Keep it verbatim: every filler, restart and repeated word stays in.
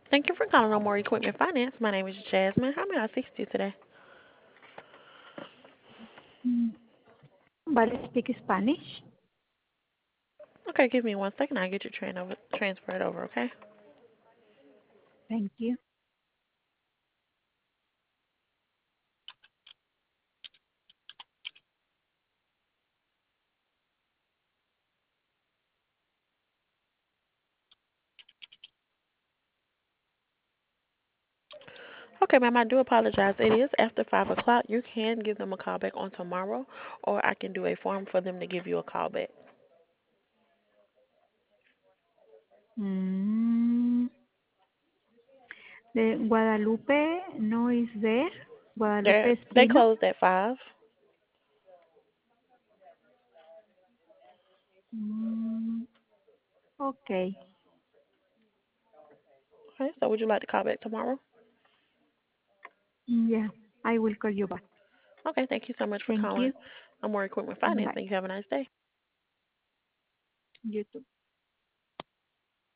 Thank you for calling on More Equipment Finance. My name is Jasmine. How may I assist you today? Mm, But speak Spanish. Okay, give me one second. I'll get you tran over, transferred over, okay? Thank you. Okay, ma'am, I do apologize. It is after five o'clock. You can give them a call back on tomorrow, or I can do a form for them to give you a call back. Mm, the Guadalupe no is there. They Guadalupe they Espino. closed at five. Mm, okay. Okay, so would you like to call back tomorrow? Mm, Yeah, I will call you back. Okay, thank you so much for Thank calling. you. I'm More Equipment Finance, Bye. and you have a nice day. You too.